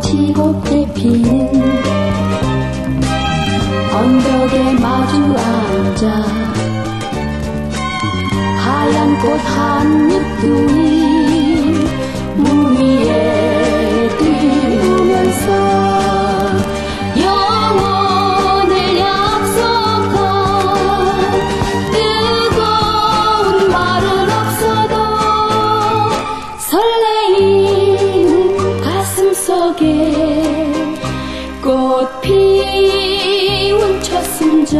꽃이 곱게 피는 언덕에 마주 앉아 하얀 꽃 한 잎들이 물 위에 띄우면서 영원을 약속한 뜨거운 말은 없어도 설레이는 가슴 속에 꽃 피운 첫 순정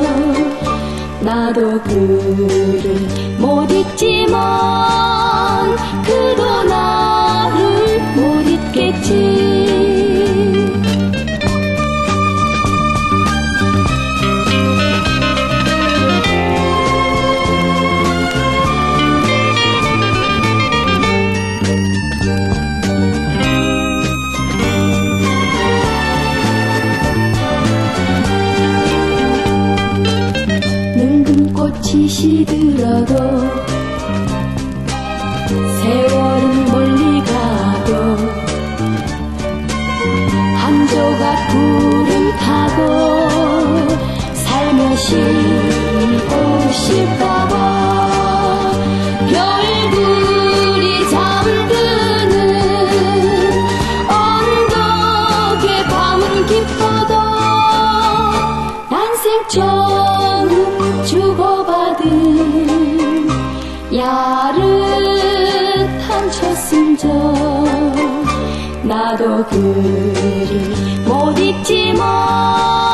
나도 그를 못 잊지만 그도 나를 못 잊겠지. 늙은 꽃이 시들어도 세월은 멀리 가도 한 조각 구름 타고 살며시 오고 싶어봐. 별들이 잠드는 언덕의 밤은 깊어도 난생 처음 주고받은 야릇한 첫 순정 나도 그를 못 잊지만